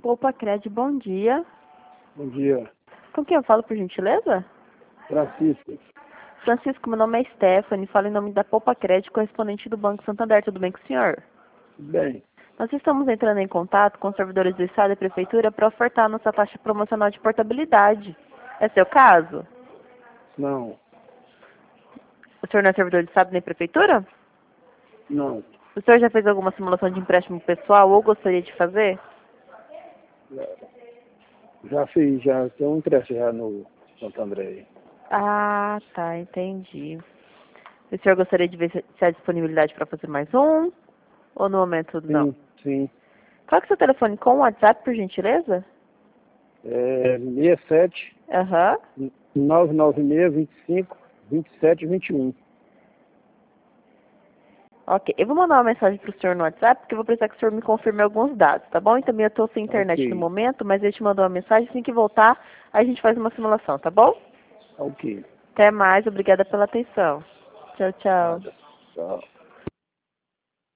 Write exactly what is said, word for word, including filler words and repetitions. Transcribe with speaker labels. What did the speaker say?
Speaker 1: Poupa Cred, bom dia.
Speaker 2: Bom dia.
Speaker 1: Com quem eu falo, por gentileza?
Speaker 2: Francisco.
Speaker 1: Francisco, meu nome é Stephanie, falo em nome da Poupa Cred, correspondente do Banco Santander. Tudo bem com o senhor?
Speaker 2: Bem,
Speaker 1: Nós estamos entrando em contato com os servidores do Estado e Prefeitura para ofertar nossa taxa promocional de portabilidade. É seu caso?
Speaker 2: não,
Speaker 1: O senhor não é servidor do Estado nem Prefeitura?
Speaker 2: não.
Speaker 1: O senhor já fez alguma simulação de empréstimo pessoal ou gostaria de fazer?
Speaker 2: Já fiz, já tem um interesse já no Santo André.
Speaker 1: Ah, tá, entendi. O senhor gostaria de ver se se há disponibilidade para fazer mais um? Ou no momento não?
Speaker 2: Sim, sim.
Speaker 1: Qual que é o seu telefone com o WhatsApp, por gentileza?
Speaker 2: É seis sete,
Speaker 1: Aham.
Speaker 2: nove nove seis, vinte e cinco, vinte e sete, vinte e um.
Speaker 1: Ok, eu vou mandar uma mensagem para o senhor no WhatsApp, porque eu vou precisar que o senhor me confirme alguns dados, tá bom? E também eu estou sem internet no
Speaker 2: Ok,
Speaker 1: momento, mas eu te mando uma mensagem, assim que voltar, a gente faz uma simulação, tá bom?
Speaker 2: ok.
Speaker 1: Até mais, obrigada pela atenção. Tchau, tchau.
Speaker 2: Nada. Tchau.